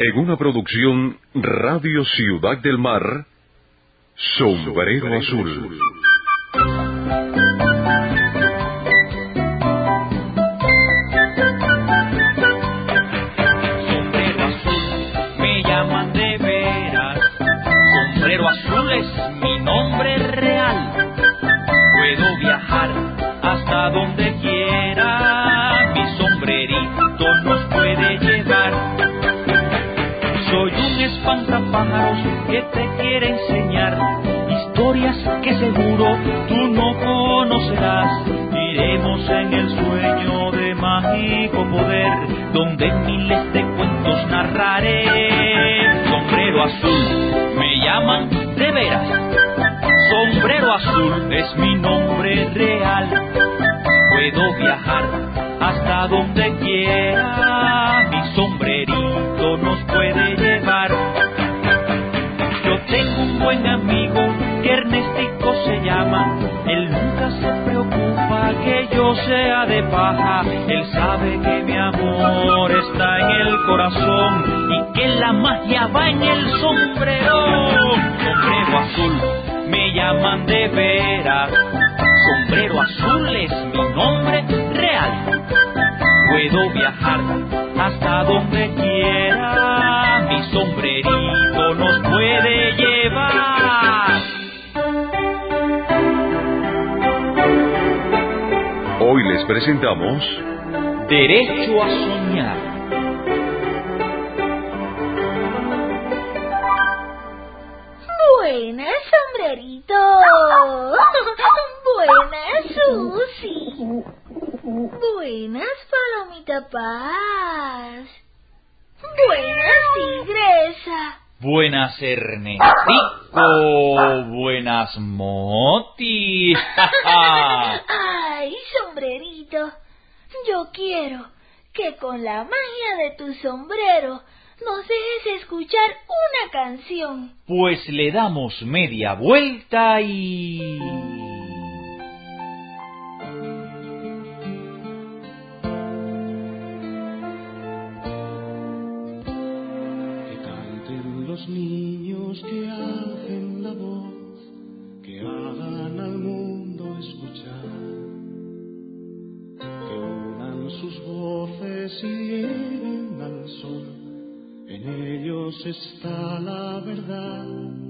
En una producción Radio Ciudad del Mar, Sombrero Azul. Sombrero azul, me llaman de veras. Sombrero azul es mi nombre real. Puedo viajar hasta donde quiera. Mi sombrerito nos puede llevar. Soy un espantapájaros que te quiere enseñar historias que seguro tú no conocerás. Iremos en el sueño de mágico poder, donde miles de cuentos narraré. Sombrero azul, me llaman de veras. Sombrero azul es mi nombre real. Puedo viajar hasta donde quiera. Mi sombrerito nos puede llevar. Yo tengo un buen amigo que Ernestico se llama. Él nunca se preocupa que yo sea de paja. Él sabe que mi amor está en el corazón y que la magia va en el sombrero. Sombrero azul, me llaman de veras. Sombrero azul es mi nombre real. Puedo viajar hasta donde quiera. Mi sombrerito nos puede llevar. Hoy les presentamos Derecho a soñar. Buenas, sombrerito. Buenas, Susi. Buenas, Palomita Paz. Buenas, Tigresa. Buenas, Ernestico. Buenas, Moti. Ay, sombrerito. Yo quiero que con la magia de tu sombrero nos dejes escuchar una canción. Pues le damos media vuelta y... Los niños que hacen la voz, que hagan al mundo escuchar, que unan sus voces y lleguen al sol, en ellos está la verdad.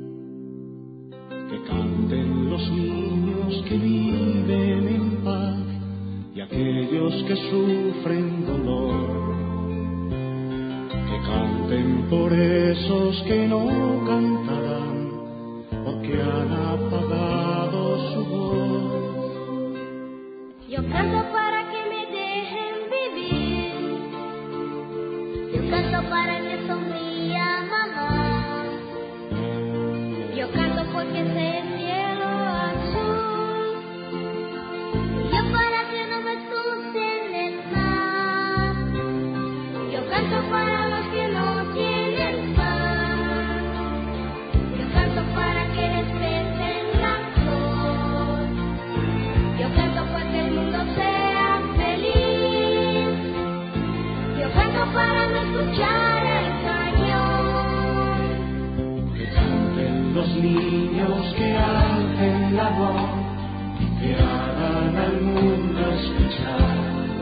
Que canten los niños que viven en paz y aquellos que sufren dolor. Que canten por esos que no cantarán, porque han apagado su voz. Yo canto para que me dejen vivir. Yo canto para que sonría mamá. Yo canto porque sé el cielo azul. Yo para que no me asusten el mar. Yo canto para los que no tienen paz. Yo canto para que respeten la flor. Yo canto para que el mundo sea feliz. Yo canto para no escuchar el cañón. Que canten los niños que hacen la voz, que hagan al mundo escuchar.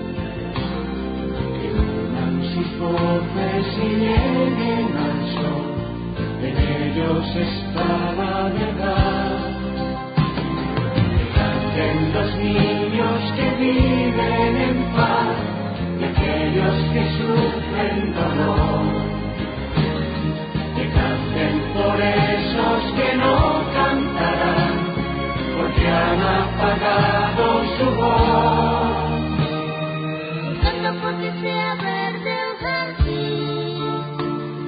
Sus voces y lleguen al sol, en ellos está la verdad. Que canten los niños que viven en paz y aquellos que sufren dolor. Que canten por esos que no cantarán, porque han apagado su voz. Canto porque sea verde el jardín.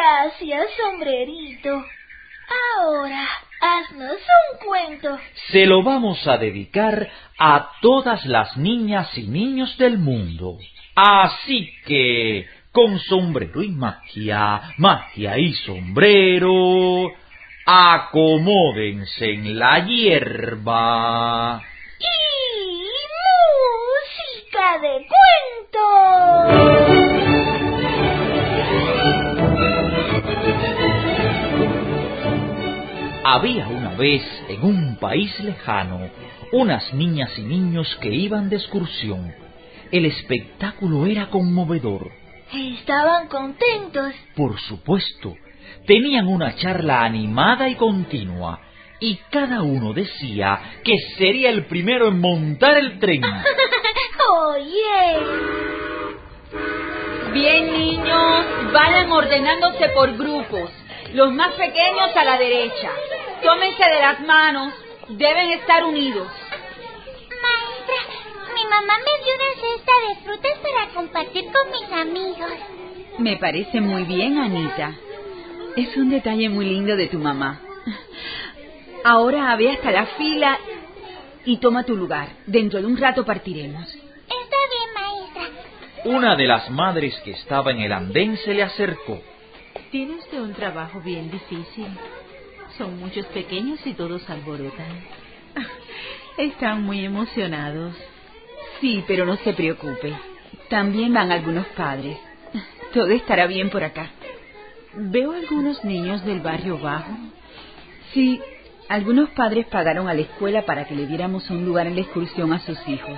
Gracias, sombrerito. Ahora, haznos un cuento. Se lo vamos a dedicar a todas las niñas y niños del mundo. Así que, con sombrero y magia, magia y sombrero, acomódense en la hierba. ¡Y música de cuento! Había una vez, en un país lejano, unas niñas y niños que iban de excursión. El espectáculo era conmovedor. Estaban contentos. Por supuesto, tenían una charla animada y continua, y cada uno decía que sería el primero en montar el tren. ¡Oye! Bien, niños, vayan ordenándose por grupos. Los más pequeños a la derecha. Tómense de las manos. Deben estar unidos. Maestra, mi mamá me dio una cesta de frutas para compartir con mis amigos. Me parece muy bien, Anita. Es un detalle muy lindo de tu mamá. Ahora ve hasta la fila y toma tu lugar. Dentro de un rato partiremos. Está bien, maestra. Una de las madres que estaba en el andén se le acercó. Tiene usted un trabajo bien difícil. Son muchos pequeños y todos alborotan. Están muy emocionados. Sí, pero no se preocupe. También van algunos padres. Todo estará bien por acá. Veo algunos niños del barrio bajo. Sí, algunos padres pagaron a la escuela para que le diéramos un lugar en la excursión a sus hijos.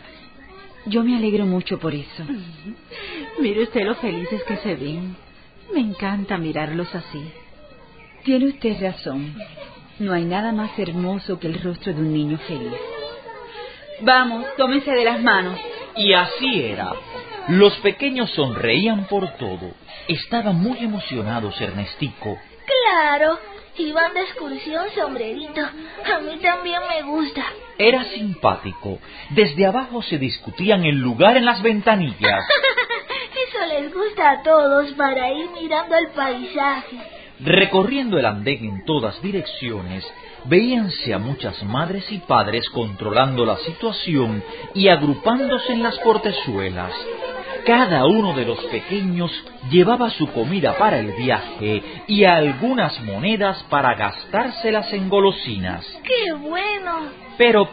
Yo me alegro mucho por eso. Mire usted lo felices que se ven. Me encanta mirarlos así. Tiene usted razón. No hay nada más hermoso que el rostro de un niño feliz. Vamos, tómense de las manos. Y así era. Los pequeños sonreían por todo. Estaban muy emocionados, Ernestico. Claro, iban de excursión, sombrerito. A mí también me gusta. Era simpático. Desde abajo se discutían el lugar en las ventanillas. Eso les gusta a todos para ir mirando el paisaje. Recorriendo el andén en todas direcciones, veíanse a muchas madres y padres controlando la situación y agrupándose en las portezuelas. Cada uno de los pequeños llevaba su comida para el viaje y algunas monedas para gastárselas en golosinas. ¡Qué bueno! Pero...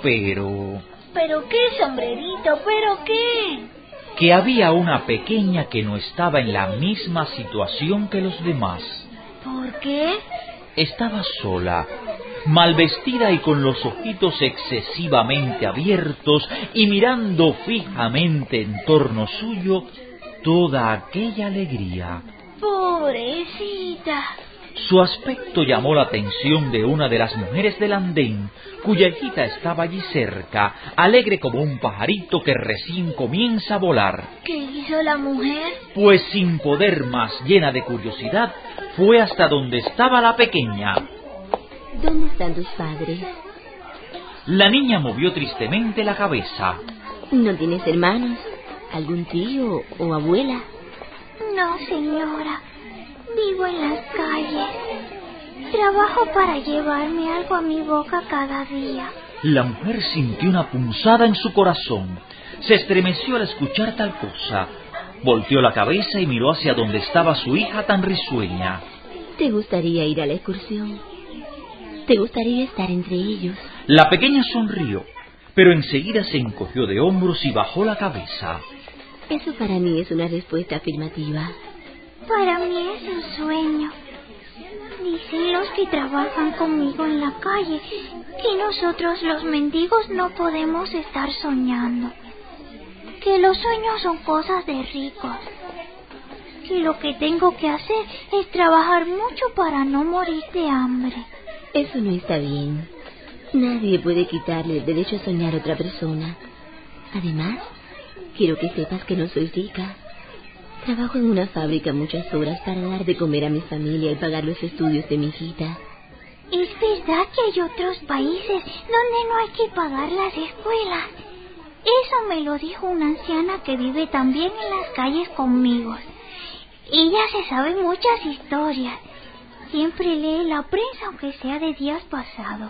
¿Pero qué, sombrerito? ¿Pero qué? Que había una pequeña que no estaba en la misma situación que los demás. ¿Por qué? Estaba sola, mal vestida y con los ojitos excesivamente abiertos y mirando fijamente en torno suyo toda aquella alegría. ¡Pobrecita! Su aspecto llamó la atención de una de las mujeres del andén, cuya hijita estaba allí cerca, alegre como un pajarito que recién comienza a volar. ¿Qué hizo la mujer? Pues sin poder más, llena de curiosidad, fue hasta donde estaba la pequeña. ¿Dónde están tus padres? La niña movió tristemente la cabeza. ¿No tienes hermanos? ¿Algún tío o abuela? No, señora. Vivo en las calles. Trabajo para llevarme algo a mi boca cada día. La mujer sintió una punzada en su corazón. Se estremeció al escuchar tal cosa. Volteó la cabeza y miró hacia donde estaba su hija tan risueña. ¿Te gustaría ir a la excursión? ¿Te gustaría estar entre ellos? La pequeña sonrió, pero enseguida se encogió de hombros y bajó la cabeza. Eso para mí es una respuesta afirmativa. Para mí es un sueño. Dicen los que trabajan conmigo en la calle que nosotros los mendigos no podemos estar soñando. Que los sueños son cosas de ricos. Que lo que tengo que hacer es trabajar mucho para no morir de hambre. Eso no está bien. Nadie puede quitarle el derecho a soñar a otra persona. Además, quiero que sepas que no soy rica. Trabajo en una fábrica muchas horas para dar de comer a mi familia y pagar los estudios de mi hijita. Es verdad que hay otros países donde no hay que pagar las escuelas. Eso me lo dijo una anciana que vive también en las calles conmigo. Ella se sabe muchas historias. Siempre lee la prensa, aunque sea de días pasados.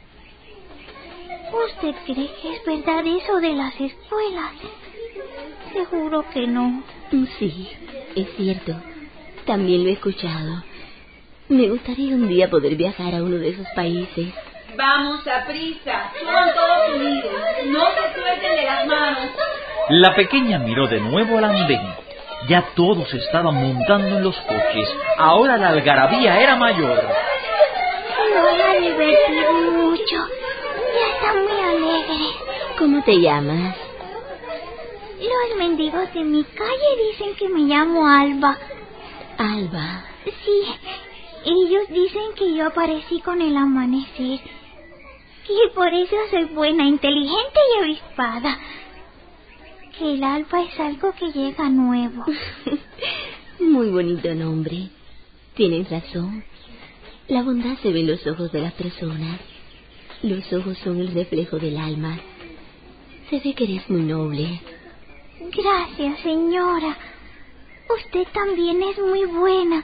¿Usted cree que es verdad eso de las escuelas? Seguro que no. Sí, es cierto. También lo he escuchado. Me gustaría un día poder viajar a uno de esos países. Vamos, a prisa. Suban todos unidos. No se suelten de las manos. La pequeña miró de nuevo al andén. Ya todos estaban montando en los coches. Ahora la algarabía era mayor. Se van a divertir mucho. Ya están muy alegres. ¿Cómo te llamas? Los mendigos de mi calle dicen que me llamo Alba. Alba. Sí, ellos dicen que yo aparecí con el amanecer. Y por eso soy buena, inteligente y avispada. Que el alba es algo que llega nuevo. Muy bonito nombre. Tienes razón. La bondad se ve en los ojos de las personas. Los ojos son el reflejo del alma. Se ve que eres muy noble. Gracias, señora. Usted también es muy buena.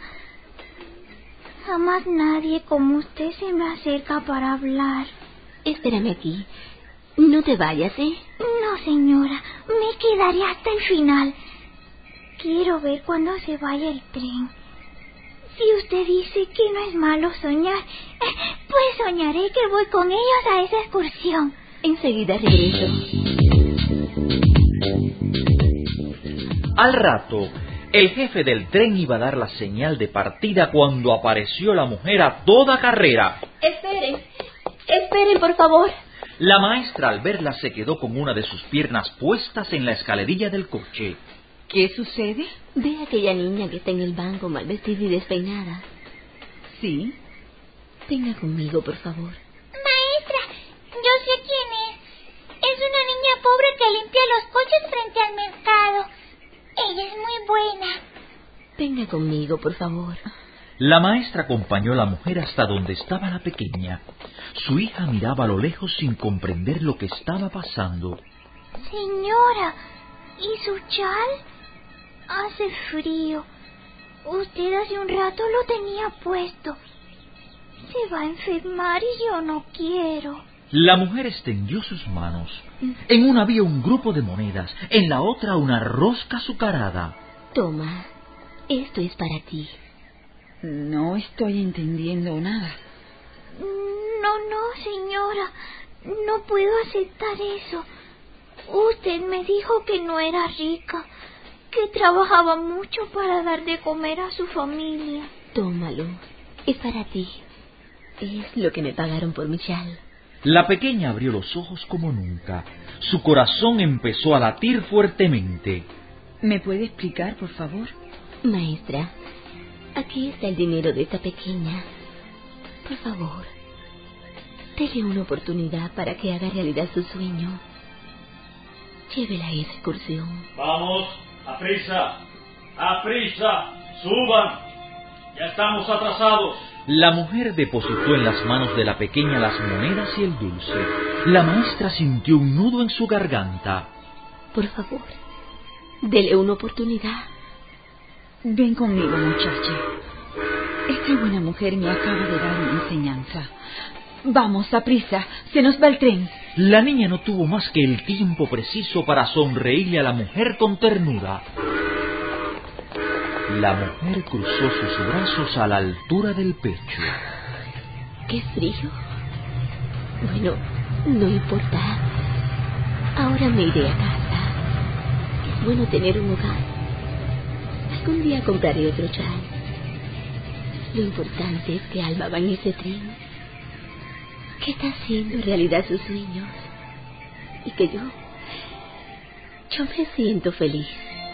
Jamás nadie como usted se me acerca para hablar. Espérame aquí. No te vayas, ¿eh? No, señora. Me quedaré hasta el final. Quiero ver cuando se vaya el tren. Si usted dice que no es malo soñar, pues soñaré que voy con ellos a esa excursión. Enseguida regreso. Al rato, el jefe del tren iba a dar la señal de partida cuando apareció la mujer a toda carrera. Esperen, por favor. La maestra, al verla, se quedó con una de sus piernas puestas en la escalerilla del coche. ¿Qué sucede? Ve a aquella niña que está en el banco mal vestida y despeinada. Sí. Venga conmigo, por favor. Maestra, yo sé quién es. Es una niña pobre que limpia los coches frente al mercado. Ella es muy buena. Venga conmigo, por favor. La maestra acompañó a la mujer hasta donde estaba la pequeña. Su hija miraba a lo lejos sin comprender lo que estaba pasando. Señora, ¿y su chal? Hace frío. Usted hace un rato lo tenía puesto. Se va a enfermar y yo no quiero. La mujer extendió sus manos. En una había un grupo de monedas, en la otra una rosca azucarada. Toma, esto es para ti. No estoy entendiendo nada. No, señora. No puedo aceptar eso. Usted me dijo que no era rica, que trabajaba mucho para dar de comer a su familia. Tómalo, es para ti. Es lo que me pagaron por mi chal. La pequeña abrió los ojos como nunca. Su corazón empezó a latir fuertemente. ¿Me puede explicar, por favor? Maestra, aquí está el dinero de esta pequeña. Por favor, dele una oportunidad para que haga realidad su sueño. Llévela a esa excursión. Vamos, a prisa, suban. Ya estamos atrasados. La mujer depositó en las manos de la pequeña las monedas y el dulce. La maestra sintió un nudo en su garganta. Por favor, dele una oportunidad. Ven conmigo, muchacha. Esta buena mujer me acaba de dar una enseñanza. Vamos, a prisa, se nos va el tren. La niña no tuvo más que el tiempo preciso para sonreírle a la mujer con ternura. La mujer cruzó sus brazos a la altura del pecho. ¡Qué frío! Bueno, no importa. Ahora me iré a casa. Es bueno tener un hogar. Algún día compraré otro chal. Lo importante es que Alba va en ese tren, que está haciendo realidad sus sueños, y que yo me siento feliz.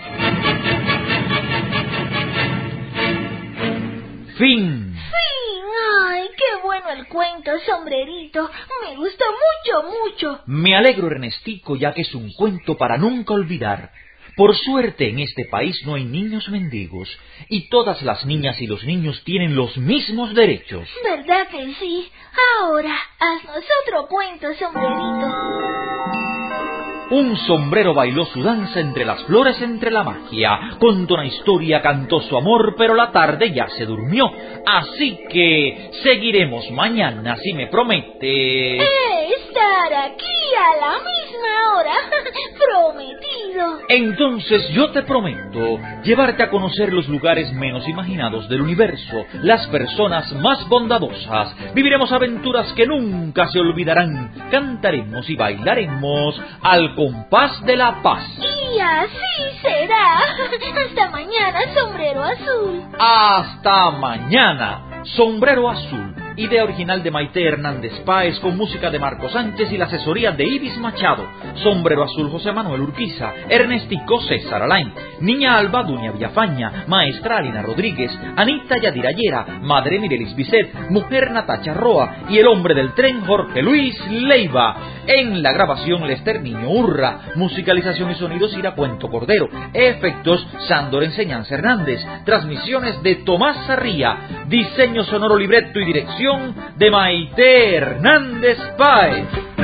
Fin. ¡Ay, qué bueno el cuento, sombrerito! Me gusta mucho. Me alegro, Ernestico, ya que es un cuento para nunca olvidar. Por suerte, en este país no hay niños mendigos, y todas las niñas y los niños tienen los mismos derechos. ¿Verdad que sí? Ahora, haznos otro cuento, sombrerito. Un sombrero bailó su danza entre las flores, entre la magia. Contó una historia, cantó su amor, pero la tarde ya se durmió. Así que seguiremos mañana, si me promete. Estar aquí a la misma hora. Prometido. Entonces yo te prometo llevarte a conocer los lugares menos imaginados del universo, las personas más bondadosas. Viviremos aventuras que nunca se olvidarán. Cantaremos y bailaremos al compás de la paz. Y así será. Hasta mañana, sombrero azul. Hasta mañana, sombrero azul. Idea original de Maite Hernández Páez, con música de Marco Sánchez y la asesoría de Ibis Machado. Sombrero azul, José Manuel Urquiza. Ernestico, César Alain. Niña Alba, Duña Villafaña. Maestra Alina Rodríguez. Anita Yadirayera. Madre Mirelis Bisset. Mujer Natacha Roa. Y el hombre del tren, Jorge Luis Leiva. En la grabación, Lester Niño Urra. Musicalización y sonidos, Iracuento Cordero. Efectos, Sándor Enseñanza Hernández. Transmisiones de Tomás Sarría. Diseño sonoro, libreto y dirección de Maite Hernández Páez.